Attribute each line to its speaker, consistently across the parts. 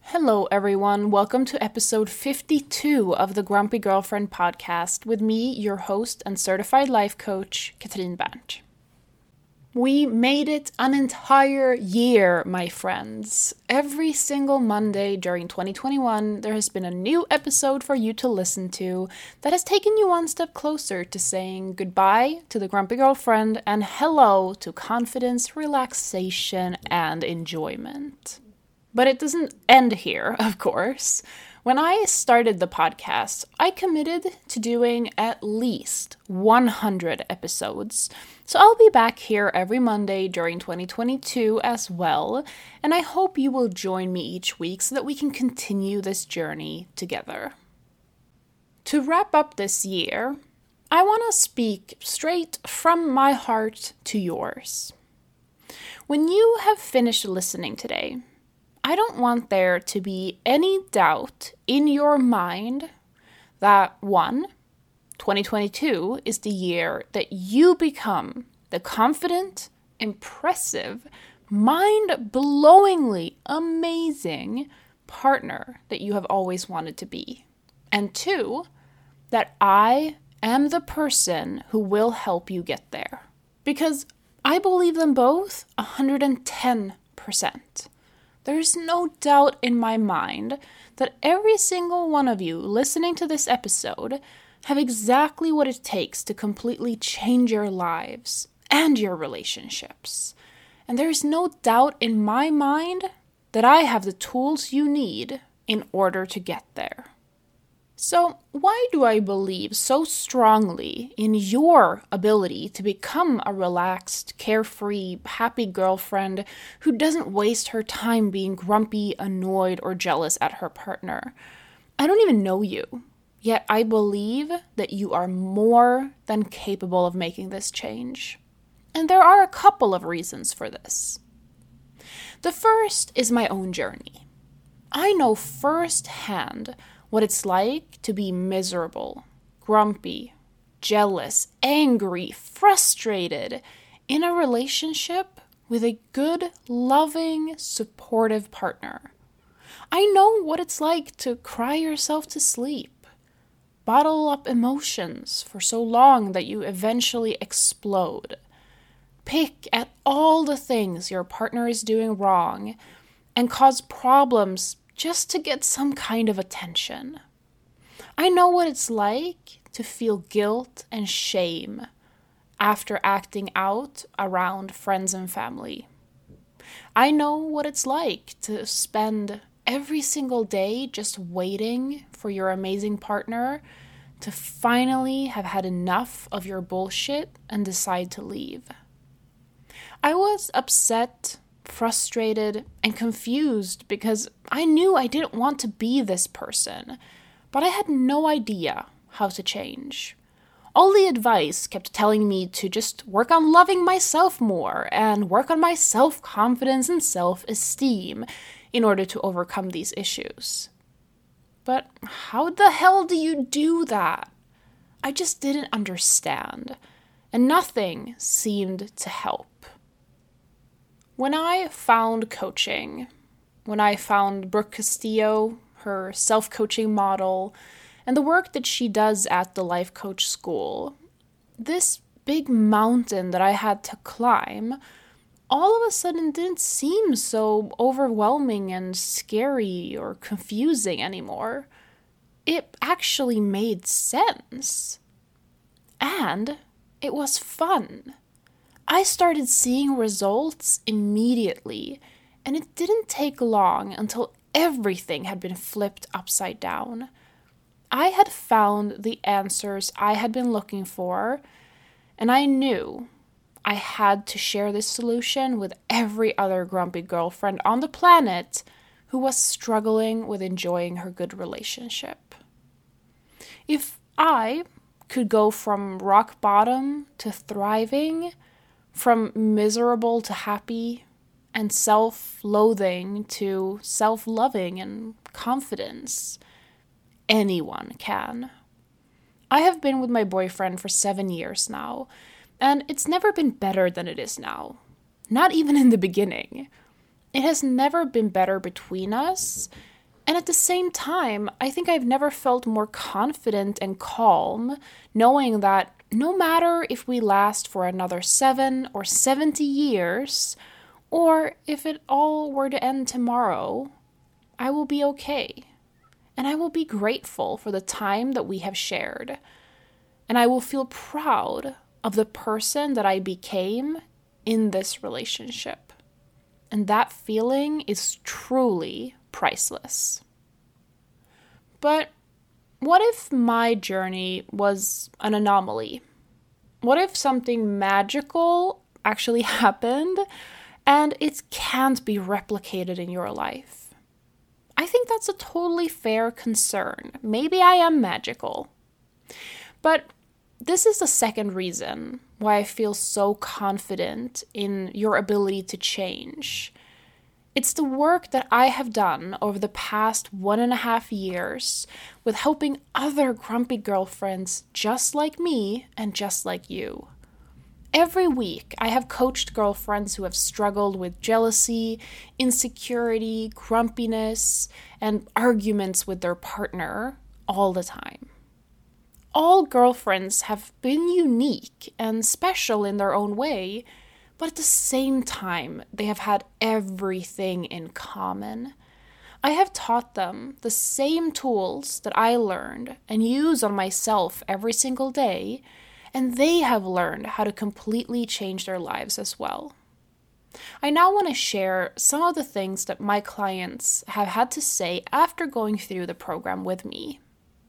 Speaker 1: Hello, everyone. Welcome to episode 52 of the Grumpy Girlfriend podcast with me, your host and certified life coach, Katrin Berndt. We made it an entire year, my friends. Every single Monday during 2021, there has been a new episode for you to listen to that has taken you one step closer to saying goodbye to the Grumpy Girlfriend and hello to confidence, relaxation, and enjoyment. But it doesn't end here, of course. When I started the podcast, I committed to doing at least 100 episodes. So I'll be back here every Monday during 2022 as well, and I hope you will join me each week so that we can continue this journey together. To wrap up this year, I want to speak straight from my heart to yours. When you have finished listening today, I don't want there to be any doubt in your mind that 2022 is the year that you become the confident, impressive, mind-blowingly amazing partner that you have always wanted to be. And 2, that I am the person who will help you get there. Because I believe them both 110%. There is no doubt in my mind that every single one of you listening to this episode have exactly what it takes to completely change your lives and your relationships. And there is no doubt in my mind that I have the tools you need in order to get there. So why do I believe so strongly in your ability to become a relaxed, carefree, happy girlfriend who doesn't waste her time being grumpy, annoyed, or jealous at her partner? I don't even know you, yet I believe that you are more than capable of making this change. And there are a couple of reasons for this. The first is my own journey. I know firsthand what it's like to be miserable, grumpy, jealous, angry, frustrated in a relationship with a good, loving, supportive partner. I know what it's like to cry yourself to sleep, bottle up emotions for so long that you eventually explode, pick at all the things your partner is doing wrong, and cause problems just to get some kind of attention. I know what it's like to feel guilt and shame after acting out around friends and family. I know what it's like to spend every single day just waiting for your amazing partner to finally have had enough of your bullshit and decide to leave. I was upset, frustrated, and confused because I knew I didn't want to be this person, but I had no idea how to change. All the advice kept telling me to just work on loving myself more and work on my self-confidence and self-esteem in order to overcome these issues. But how the hell do you do that? I just didn't understand, and nothing seemed to help. When I found coaching, when I found Brooke Castillo, her self-coaching model, and the work that she does at the Life Coach School, this big mountain that I had to climb all of a sudden didn't seem so overwhelming and scary or confusing anymore. It actually made sense. And it was fun. I started seeing results immediately, and it didn't take long until everything had been flipped upside down. I had found the answers I had been looking for, and I knew I had to share this solution with every other grumpy girlfriend on the planet who was struggling with enjoying her good relationship. If I could go from rock bottom to thriving, from miserable to happy, and self-loathing to self-loving and confidence, anyone can. I have been with my boyfriend for 7 years now, and it's never been better than it is now. Not even in the beginning. It has never been better between us, And at the same time, I think I've never felt more confident and calm, knowing that no matter if we last for another 7 or 70 years, or if it all were to end tomorrow, I will be okay. And I will be grateful for the time that we have shared. And I will feel proud of the person that I became in this relationship. And that feeling is truly priceless. But what if my journey was an anomaly? What if something magical actually happened and it can't be replicated in your life? I think that's a totally fair concern. Maybe I am magical. But this is the second reason why I feel so confident in your ability to change. It's the work that I have done over the past 1.5 years with helping other grumpy girlfriends just like me and just like you. Every week, I have coached girlfriends who have struggled with jealousy, insecurity, grumpiness, and arguments with their partner all the time. All girlfriends have been unique and special in their own way, but at the same time, they have had everything in common. I have taught them the same tools that I learned and use on myself every single day, and they have learned how to completely change their lives as well. I now want to share some of the things that my clients have had to say after going through the program with me.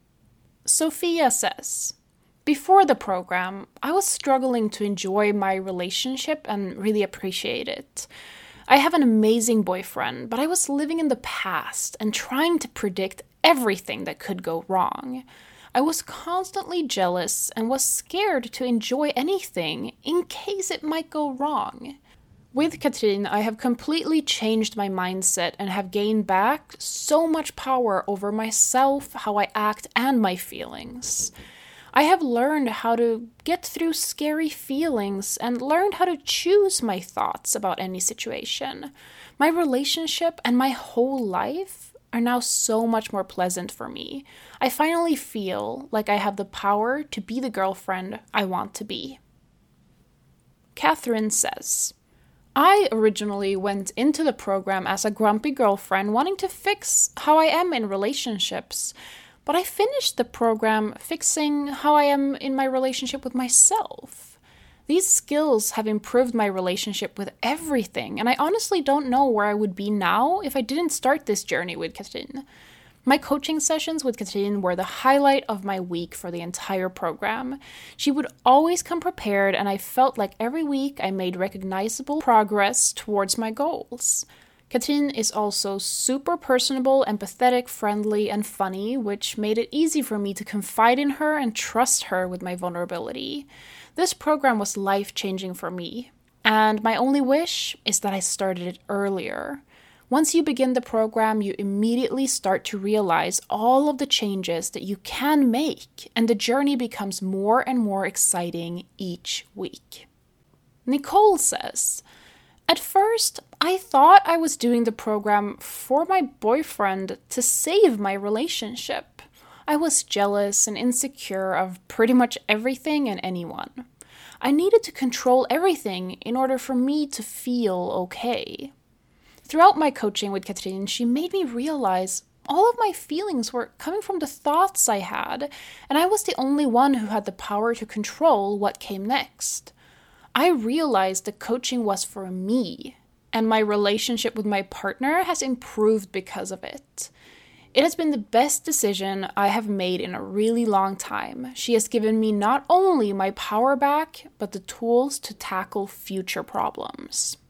Speaker 1: Sophia says, before the program, I was struggling to enjoy my relationship and really appreciate it. I have an amazing boyfriend, but I was living in the past and trying to predict everything that could go wrong. I was constantly jealous and was scared to enjoy anything in case it might go wrong. With Katrin, I have completely changed my mindset and have gained back so much power over myself, how I act, and my feelings. I have learned how to get through scary feelings and learned how to choose my thoughts about any situation. My relationship and my whole life are now so much more pleasant for me. I finally feel like I have the power to be the girlfriend I want to be. Catherine says, I originally went into the program as a grumpy girlfriend wanting to fix how I am in relationships, but I finished the program fixing how I am in my relationship with myself. These skills have improved my relationship with everything, and I honestly don't know where I would be now if I didn't start this journey with Katrin. My coaching sessions with Katrin were the highlight of my week for the entire program. She would always come prepared, and I felt like every week I made recognizable progress towards my goals. Katrin is also super personable, empathetic, friendly, and funny, which made it easy for me to confide in her and trust her with my vulnerability. This program was life-changing for me, and my only wish is that I started it earlier. Once you begin the program, you immediately start to realize all of the changes that you can make, and the journey becomes more and more exciting each week. Nicole says, at first, I thought I was doing the program for my boyfriend to save my relationship. I was jealous and insecure of pretty much everything and anyone. I needed to control everything in order for me to feel okay. Throughout my coaching with Katrin, she made me realize all of my feelings were coming from the thoughts I had, and I was the only one who had the power to control what came next. I realized that coaching was for me, and my relationship with my partner has improved because of it. It has been the best decision I have made in a really long time. She has given me not only my power back, but the tools to tackle future problems.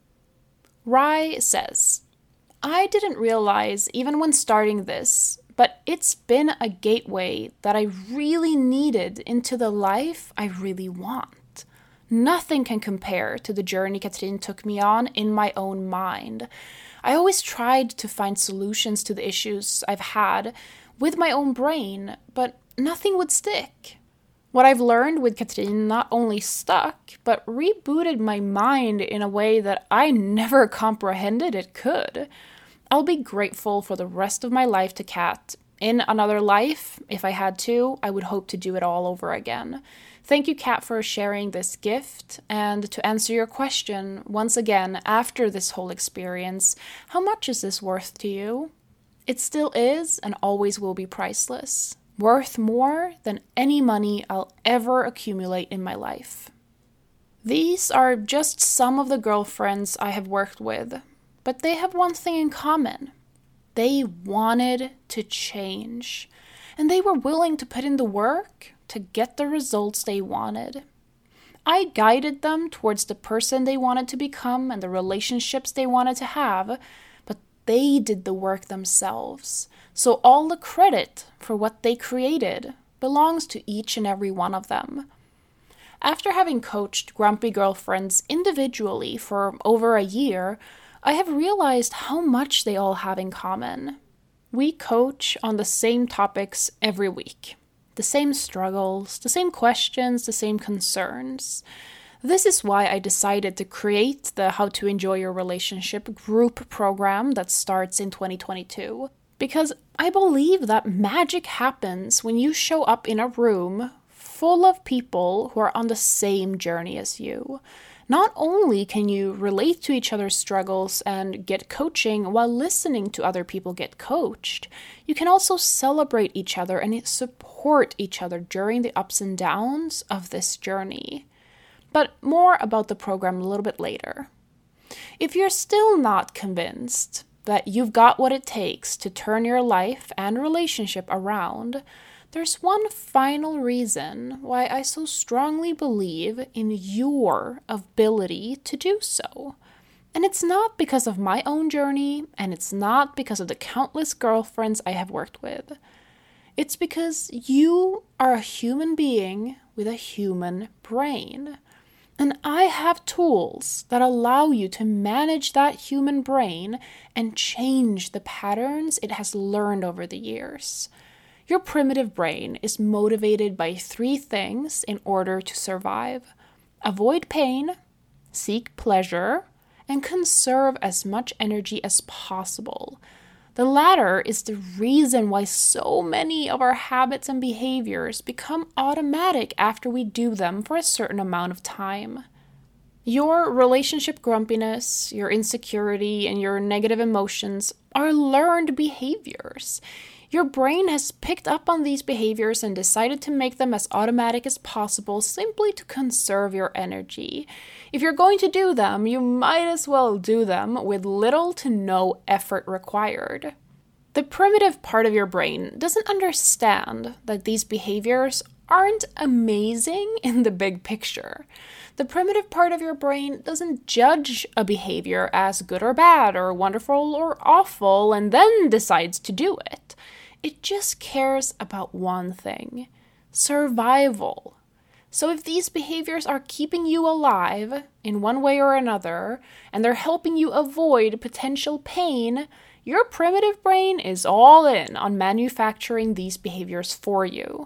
Speaker 1: Rai says, I didn't realize even when starting this, but it's been a gateway that I really needed into the life I really want. Nothing can compare to the journey Katrin took me on in my own mind. I always tried to find solutions to the issues I've had with my own brain, but nothing would stick. What I've learned with Katrin not only stuck, but rebooted my mind in a way that I never comprehended it could. I'll be grateful for the rest of my life to Kat. In another life, if I had to, I would hope to do it all over again. Thank you, Kat, for sharing this gift. And to answer your question, once again, after this whole experience, how much is this worth to you? It still is and always will be priceless. Worth more than any money I'll ever accumulate in my life. These are just some of the girlfriends I have worked with, but they have one thing in common. They wanted to change, and they were willing to put in the work to get the results they wanted. I guided them towards the person they wanted to become and the relationships they wanted to have, but they did the work themselves. So all the credit for what they created belongs to each and every one of them. After having coached grumpy girlfriends individually for over a year, I have realized how much they all have in common. We coach on the same topics every week. The same struggles, the same questions, the same concerns. This is why I decided to create the How to Enjoy Your Relationship group program that starts in 2022. Because I believe that magic happens when you show up in a room full of people who are on the same journey as you. Not only can you relate to each other's struggles and get coaching while listening to other people get coached, you can also celebrate each other and support each other during the ups and downs of this journey. But more about the program a little bit later. If you're still not convinced that you've got what it takes to turn your life and relationship around, there's one final reason why I so strongly believe in your ability to do so. And it's not because of my own journey, and it's not because of the countless girlfriends I have worked with. It's because you are a human being with a human brain. And I have tools that allow you to manage that human brain and change the patterns it has learned over the years. Your primitive brain is motivated by 3 things in order to survive: avoid pain, seek pleasure, and conserve as much energy as possible. The latter is the reason why so many of our habits and behaviors become automatic after we do them for a certain amount of time. Your relationship grumpiness, your insecurity, and your negative emotions are learned behaviors. Your brain has picked up on these behaviors and decided to make them as automatic as possible simply to conserve your energy. If you're going to do them, you might as well do them with little to no effort required. The primitive part of your brain doesn't understand that these behaviors aren't amazing in the big picture. The primitive part of your brain doesn't judge a behavior as good or bad or wonderful or awful and then decides to do it. It just cares about one thing: survival. So if these behaviors are keeping you alive in one way or another, and they're helping you avoid potential pain, your primitive brain is all in on manufacturing these behaviors for you.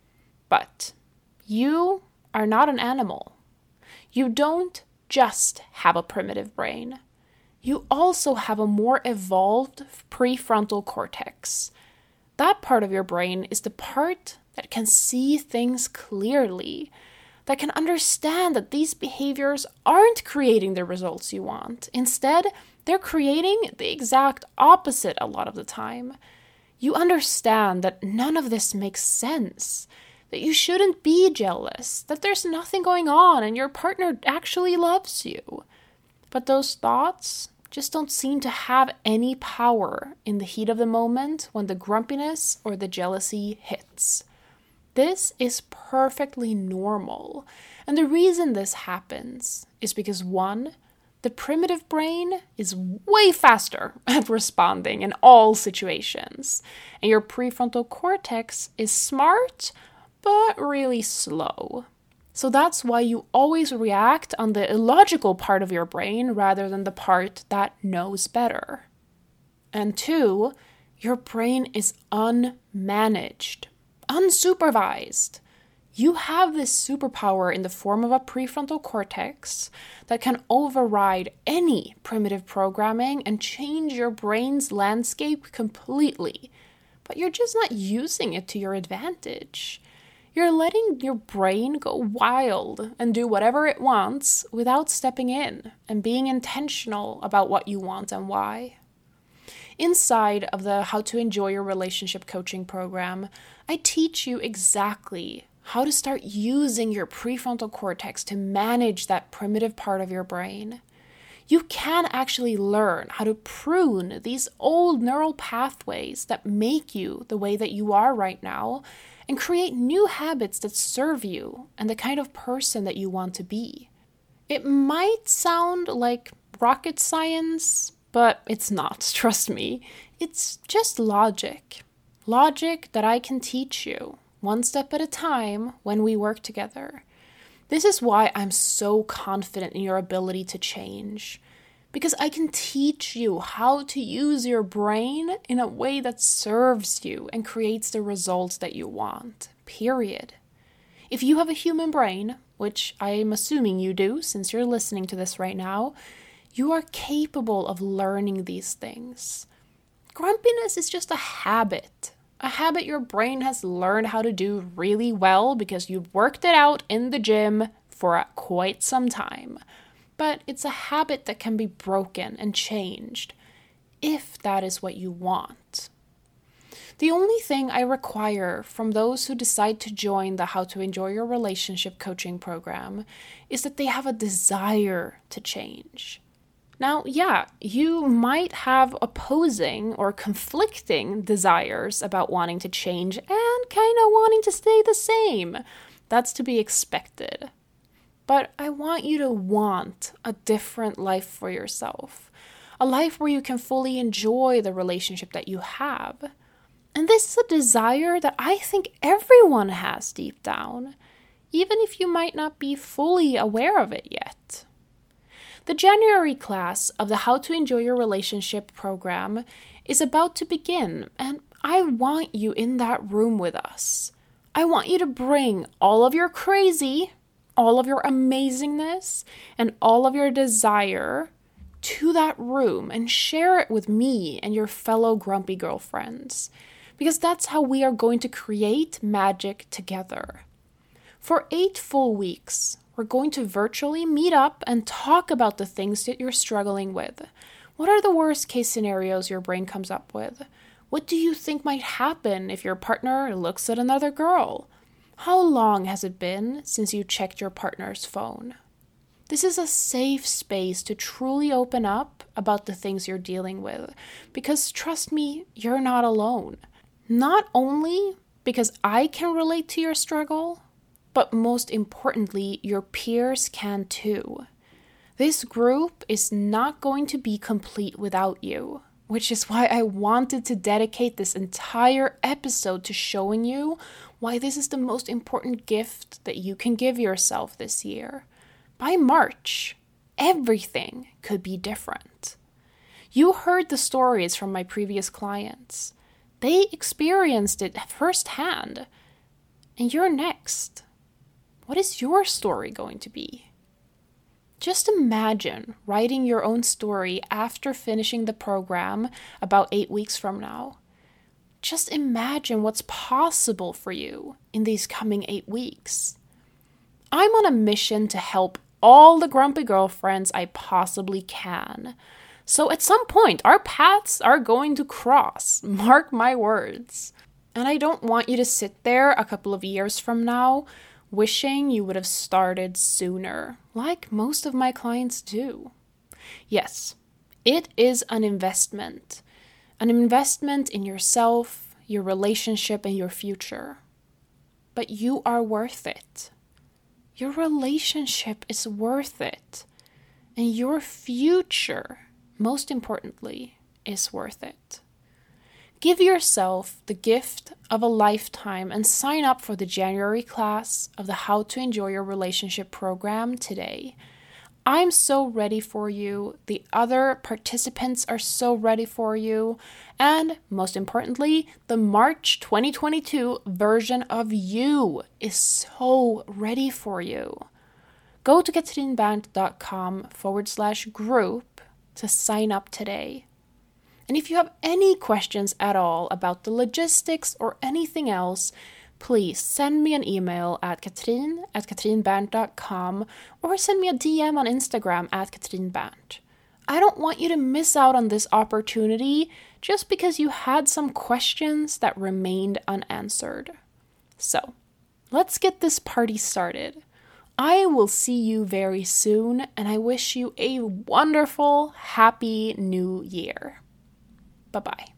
Speaker 1: But you are not an animal. You don't just have a primitive brain. You also have a more evolved prefrontal cortex. That part of your brain is the part that can see things clearly, that can understand that these behaviors aren't creating the results you want. Instead, they're creating the exact opposite a lot of the time. You understand that none of this makes sense, that you shouldn't be jealous, that there's nothing going on and your partner actually loves you. But those thoughts just don't seem to have any power in the heat of the moment when the grumpiness or the jealousy hits. This is perfectly normal, and the reason this happens is because 1, the primitive brain is way faster at responding in all situations, and your prefrontal cortex is smart, but really slow. So that's why you always react on the illogical part of your brain rather than the part that knows better. And 2, your brain is unmanaged, unsupervised. You have this superpower in the form of a prefrontal cortex that can override any primitive programming and change your brain's landscape completely. But you're just not using it to your advantage. You're letting your brain go wild and do whatever it wants without stepping in and being intentional about what you want and why. Inside of the How to Enjoy Your Relationship coaching program, I teach you exactly how to start using your prefrontal cortex to manage that primitive part of your brain. You can actually learn how to prune these old neural pathways that make you the way that you are right now and create new habits that serve you and the kind of person that you want to be. It might sound like rocket science, but it's not, trust me. It's just logic. Logic that I can teach you, one step at a time, when we work together. This is why I'm so confident in your ability to change. Because I can teach you how to use your brain in a way that serves you and creates the results that you want. Period. If you have a human brain, which I'm assuming you do since you're listening to this right now, you are capable of learning these things. Grumpiness is just a habit. A habit your brain has learned how to do really well because you've worked it out in the gym for quite some time. But it's a habit that can be broken and changed, if that is what you want. The only thing I require from those who decide to join the How to Enjoy Your Relationship coaching program is that they have a desire to change. Now, yeah, you might have opposing or conflicting desires about wanting to change and kind of wanting to stay the same. That's to be expected. But I want you to want a different life for yourself. A life where you can fully enjoy the relationship that you have. And this is a desire that I think everyone has deep down, even if you might not be fully aware of it yet. The January class of the How to Enjoy Your Relationship program is about to begin, and I want you in that room with us. I want you to bring all of your crazy, all of your amazingness, and all of your desire to that room and share it with me and your fellow grumpy girlfriends, because that's how we are going to create magic together. For 8 full weeks, we're going to virtually meet up and talk about the things that you're struggling with. What are the worst case scenarios your brain comes up with? What do you think might happen if your partner looks at another girl? How long has it been since you checked your partner's phone? This is a safe space to truly open up about the things you're dealing with, because trust me, you're not alone. Not only because I can relate to your struggle, but most importantly, your peers can too. This group is not going to be complete without you, which is why I wanted to dedicate this entire episode to showing you why this is the most important gift that you can give yourself this year. By March, everything could be different. You heard the stories from my previous clients. They experienced it firsthand. And you're next. What is your story going to be? Just imagine writing your own story after finishing the program about 8 weeks from now. Just imagine what's possible for you in these coming 8 weeks. I'm on a mission to help all the grumpy girlfriends I possibly can. So at some point, our paths are going to cross. Mark my words. And I don't want you to sit there a couple of years from now wishing you would have started sooner, like most of my clients do. Yes, it is an investment in yourself, your relationship, and your future. But you are worth it. Your relationship is worth it. And your future, most importantly, is worth it. Give yourself the gift of a lifetime and sign up for the January class of the How to Enjoy Your Relationship program today. I'm so ready for you. The other participants are so ready for you. And most importantly, the March 2022 version of you is so ready for you. Go to katrinberndt.com/group to sign up today. And if you have any questions at all about the logistics or anything else, please send me an email at katrin@katrinberndt.com or send me a DM on Instagram @katrinberndt. I don't want you to miss out on this opportunity just because you had some questions that remained unanswered. So, let's get this party started. I will see you very soon, and I wish you a wonderful, happy new year. Bye-bye.